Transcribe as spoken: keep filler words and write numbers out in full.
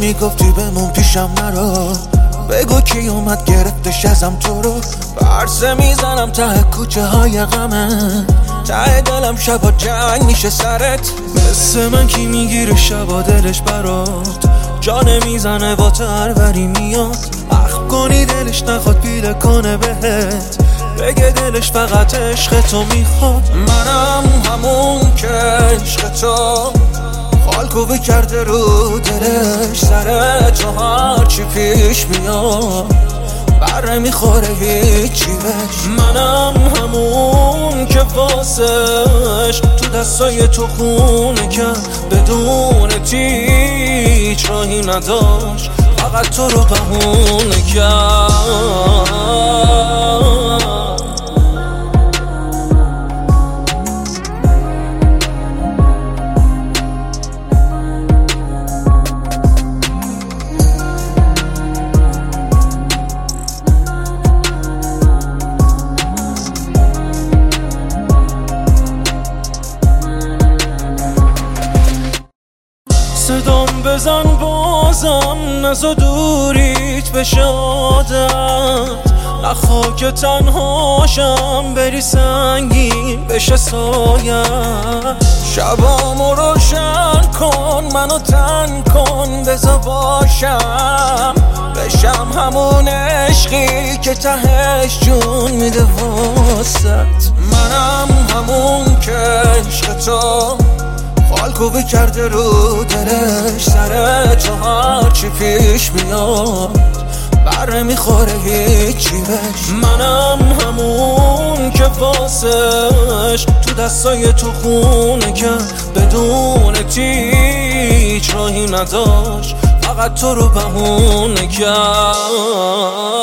میگفتی بمون پیشم نرو، بگو کی اومد گرفتش ازم تو رو. برسه میزنم ته کوچه های غمه، ته دلم شبا جنگ میشه سرت. مثل من کی میگیره شبا دلش برات، جانه میزنه با تروری میاد. اخ کنی دلش نخواد پیله کنه بهت، بگه دلش فقط عشق تو میخواد. منم همون که عشق تو خالکوبی کرده رو دلش، سر تو هرچی پیش میاد بر نمیخوره هیچی بهش. منم همون که واسش تو دستای تو خونه کرد، بدون هیچ راهی نداشت فقط تو رو بهونه کرد. صدام بزن بازم، نزا دوریت بشه عادت، نخوا که تنهاشم بری سنگین بشه سایت. شبامو روشن کن، منو تن کن، بزا باشم بشم همون عشقی که تهش جون میده واسط. منم همون که عشق تو خالکوبی کرده رو دلش، سر تو هرچی پیش میاد بر نمیخوره هیچی بهش. منم همون که واسش تو دستای تو خونه کرد، بدون هیچ راهی نداشت فقط تو رو بهونه کرد.